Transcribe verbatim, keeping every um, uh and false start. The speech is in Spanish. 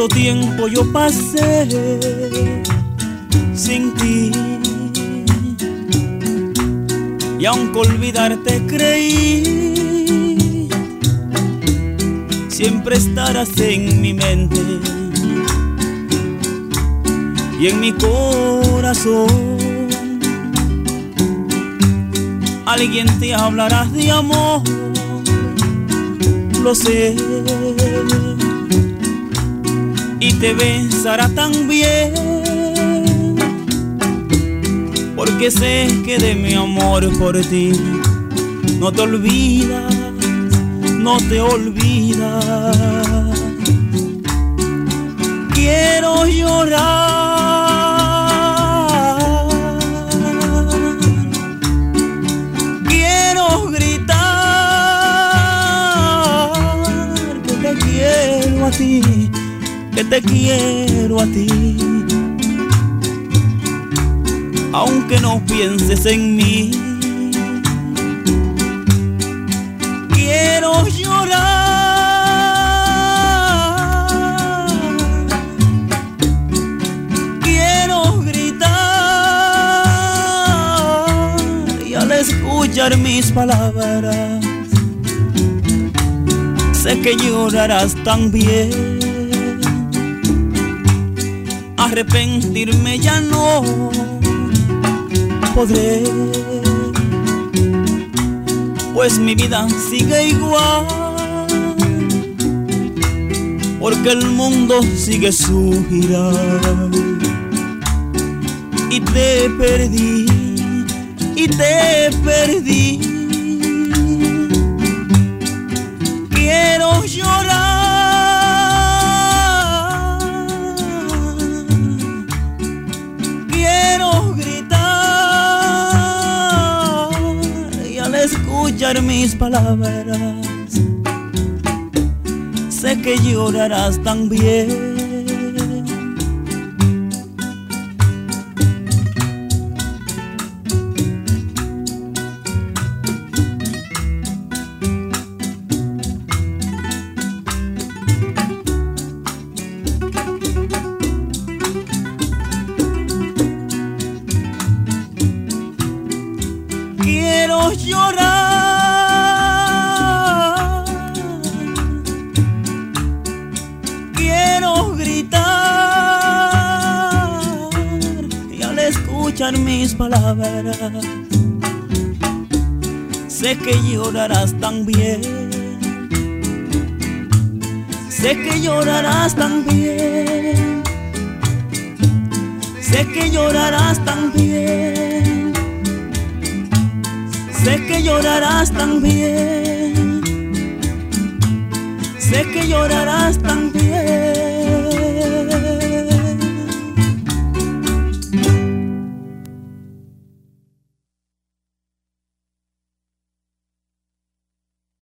Cuánto tiempo yo pasé sin ti, y aunque olvidarte creí, siempre estarás en mi mente y en mi corazón. Alguien te hablará de amor, lo sé, y te besará también, porque sé que de mi amor por ti no te olvidas, no te olvidas. Quiero llorar, quiero gritar que te quiero a ti, que te quiero a ti, aunque no pienses en mí. Quiero llorar, quiero gritar, y al escuchar mis palabras sé que llorarás también. Arrepentirme ya no podré, pues mi vida sigue igual, porque el mundo sigue su gira y te perdí, y te perdí. Quiero llorar, escuchar mis palabras sé que llorarás también. Quiero llorar, quiero gritar, y al escuchar mis palabras sé que llorarás también, sé que llorarás también, sé que llorarás también, sé que llorarás también, sé que llorarás también.